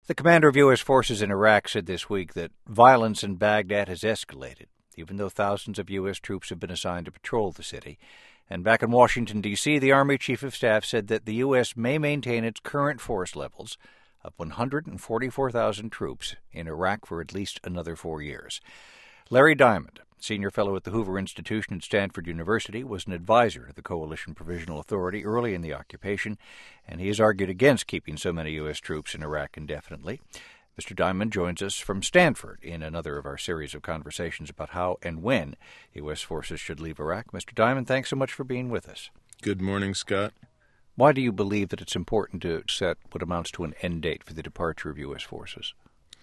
The commander of U.S. forces in Iraq said this week that violence in Baghdad has escalated, even though thousands of U.S. troops have been assigned to patrol the city. And back in Washington, D.C., the Army Chief of Staff said that the U.S. may maintain its current force levels of 144,000 troops in Iraq for at least another 4 years. Larry Diamond, senior fellow at the Hoover Institution at Stanford University, was an advisor to the Coalition Provisional Authority early in the occupation, and he has argued against keeping so many U.S. troops in Iraq indefinitely. Mr. Diamond joins us from Stanford in another of our series of conversations about how and when U.S. forces should leave Iraq. Mr. Diamond, thanks so much for being with us. Good morning, Scott. Why do you believe that it's important to set what amounts to an end date for the departure of U.S. forces?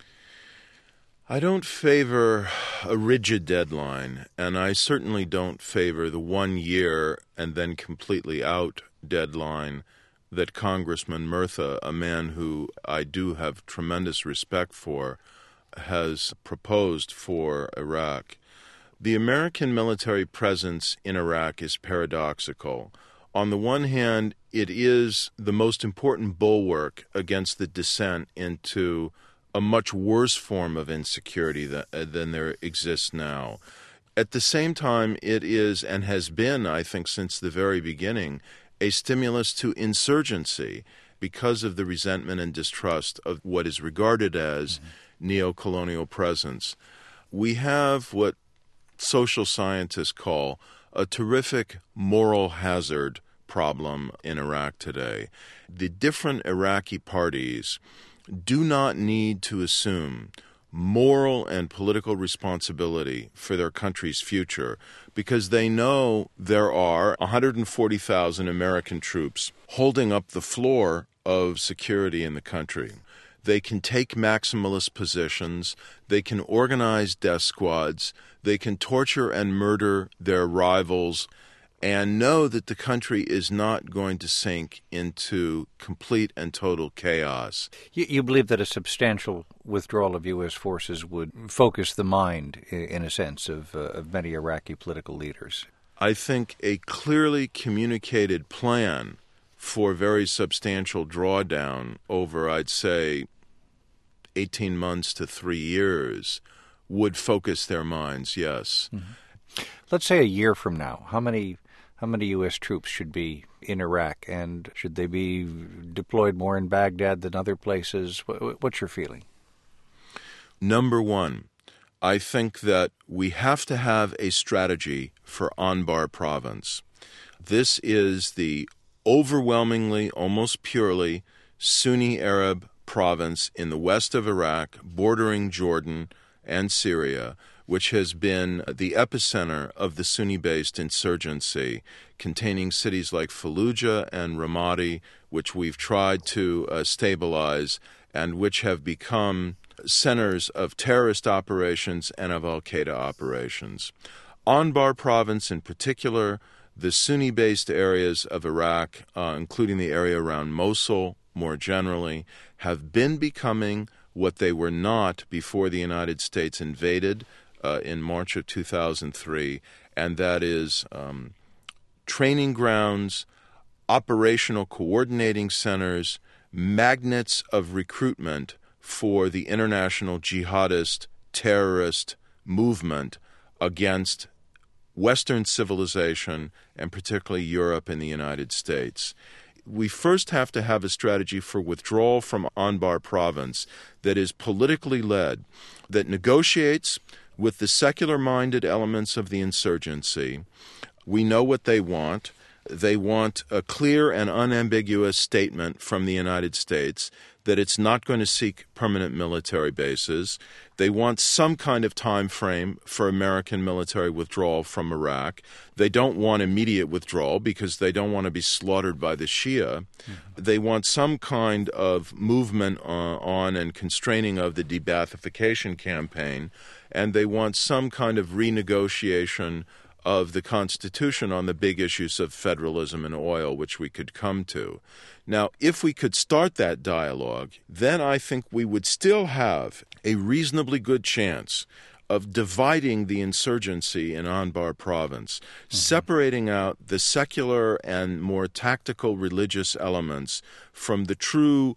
I don't favor a rigid deadline, and I certainly don't favor the 1 year and then completely out deadline that Congressman Murtha, a man who I do have tremendous respect for, has proposed for Iraq. The American military presence in Iraq is paradoxical. On the one hand, it is the most important bulwark against the descent into a much worse form of insecurity than there exists now. At the same time, it is, and has been, I think, since the very beginning, a stimulus to insurgency because of the resentment and distrust of what is regarded as neo-colonial presence. We have what social scientists call a terrific moral hazard problem in Iraq today. The different Iraqi parties do not need to assume moral and political responsibility for their country's future because they know there are 140,000 American troops holding up the floor of security in the country. They can take maximalist positions, they can organize death squads, they can torture and murder their rivals, and know that the country is not going to sink into complete and total chaos. You believe that a substantial withdrawal of U.S. forces would focus the mind, in a sense, of many Iraqi political leaders? I think a clearly communicated plan for very substantial drawdown over, I'd say, 18 months to 3 years would focus their minds, yes. Mm-hmm. Let's say a year from now, how many U.S. troops should be in Iraq, and should they be deployed more in Baghdad than other places? What's your feeling? Number one, I think that we have to have a strategy for Anbar province. This is the overwhelmingly, almost purely Sunni Arab province in the west of Iraq, bordering Jordan and Syria, which has been the epicenter of the Sunni-based insurgency, containing cities like Fallujah and Ramadi, which we've tried to stabilize, and which have become centers of terrorist operations and of al-Qaeda operations. Anbar province in particular, the Sunni-based areas of Iraq, including the area around Mosul more generally, have been becoming what they were not before the United States invaded in March of 2003, and that is training grounds, operational coordinating centers, magnets of recruitment for the international jihadist terrorist movement against Western civilization, and particularly Europe and the United States. We first have to have a strategy for withdrawal from Anbar province that is politically led, that negotiates with the secular-minded elements of the insurgency. We know what they want. They want a clear and unambiguous statement from the United States that it's not going to seek permanent military bases. They want some kind of time frame for American military withdrawal from Iraq. They don't want immediate withdrawal because they don't want to be slaughtered by the Shia. Mm-hmm. They want some kind of movement on and constraining of the de-Baathification campaign, and they want some kind of renegotiation of the Constitution on the big issues of federalism and oil, which we could come to. Now, if we could start that dialogue, then I think we would still have a reasonably good chance of dividing the insurgency in Anbar province, separating out the secular and more tactical religious elements from the true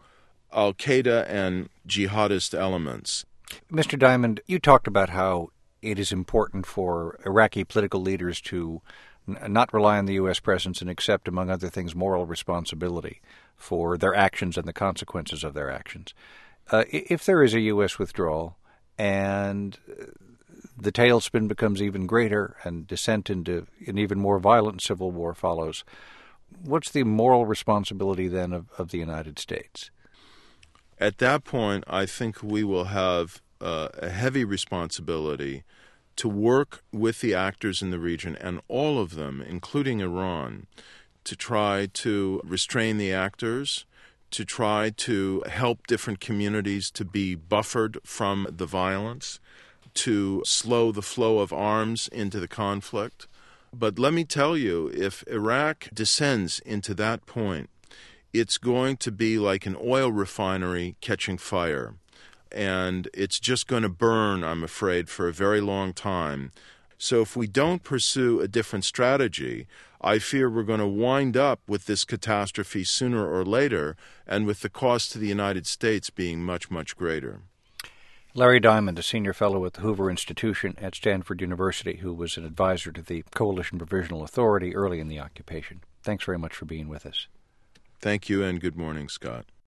al-Qaeda and jihadist elements. Mr. Diamond, you talked about how it is important for Iraqi political leaders to not rely on the U.S. presence and accept, among other things, moral responsibility for their actions and the consequences of their actions. If there is a U.S. withdrawal and the tailspin becomes even greater and descent into an even more violent civil war follows, what's the moral responsibility then of the United States? At that point, I think we will have a heavy responsibility to work with the actors in the region, and all of them, including Iran, to try to restrain the actors, to try to help different communities to be buffered from the violence, to slow the flow of arms into the conflict. But let me tell you, if Iraq descends into that point, it's going to be like an oil refinery catching fire. And it's just going to burn, I'm afraid, for a very long time. So if we don't pursue a different strategy, I fear we're going to wind up with this catastrophe sooner or later, and with the cost to the United States being much, much greater. Larry Diamond, a senior fellow at the Hoover Institution at Stanford University, who was an advisor to the Coalition Provisional Authority early in the occupation. Thanks very much for being with us. Thank you, and good morning, Scott.